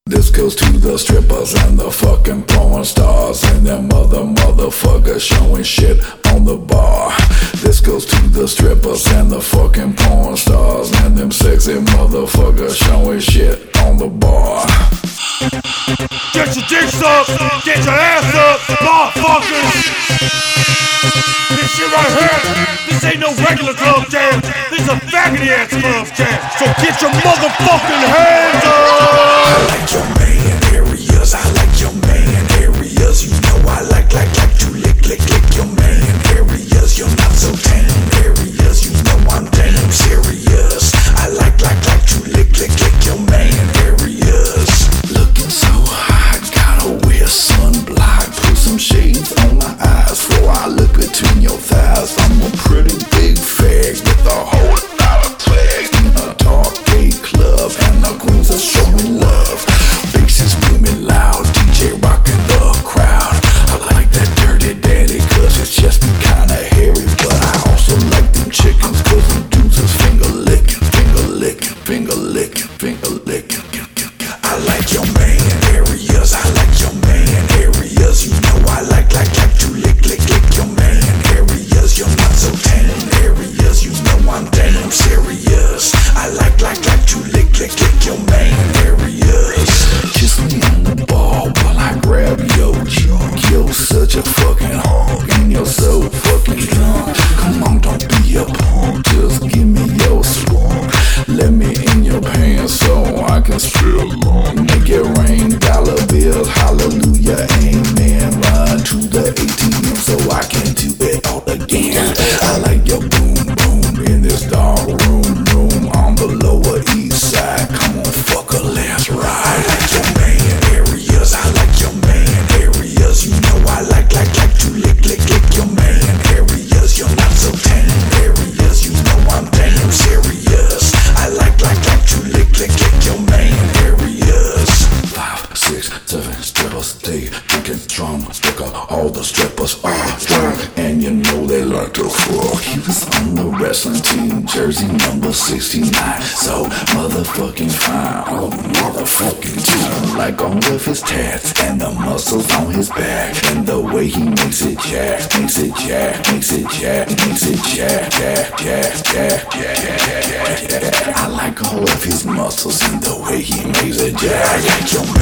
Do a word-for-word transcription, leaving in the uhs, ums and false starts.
This goes to the strippers and the fucking porn stars and them mother motherfuckers showing shit on the bar. This goes to the strippers and the fucking porn stars and them sexy motherfuckers showing shit on the bar. Get your dicks up, get your ass up, motherfuckers. This shit right here, this ain't no regular club jam. This is a faggoty ass club jam. So get your motherfucking hands up. I like your man areas, I like your man areas. You know I like, like, like to lick, lick, lick your man areas. You're not so tame areas, you know I'm damn serious. I like, like, like to lick, lick, lick your man areas. Looking so hot, gotta wear sunblock. Put some shades on my eyes before I look between your thighs. I'm a pretty big fag with a whole lot of flags in a dark gay club, and the queens are showing love. Bass is booming loud, D J rocking the crowd. I like that dirty daddy cause it's just be kinda hairy, but I also like them chickens cause them dudes is finger licking, finger licking, finger licking, finger licking. I like your man areas, I like your man areas. You know I like, like, like to lick, lick, lick your man areas. You're not so tame areas, you know I'm damn serious. I like, like, like to lick, lick, lick your man areas. Kiss me on the ball while I grab your junk. You're such a fucking hog and you're so fucking drunk. Come on, don't be a punk, just give me your swamp. Let me in your pants so I can spill along. Make it rain, dollar bills, hallelujah, amen. Run to the A T M so I can do it all again. I like your boom boom in this dark room, room on the lower east side. Come on, fucker, let's ride. I like your man areas, I like your man areas. You know I like, like, like to lick, lick, lick your man areas. You're not so tame areas, you know I'm damn serious. I like, like, like to lick, lick, lick your man areas. Five, six, seven strippers, they drinking drum sticker. All the strippers are drunk, and you know they like to fuck. He was on the wrestling team, jersey number sixty-nine, so motherfucking fine, oh motherfucking team. Like all of his tats and the muscles on his back, and the way he makes it jack, makes it jack, makes it jack, makes it jack, jack, jack, jack, jack, jack. I like all of his muscles and the way he makes it jack. I like your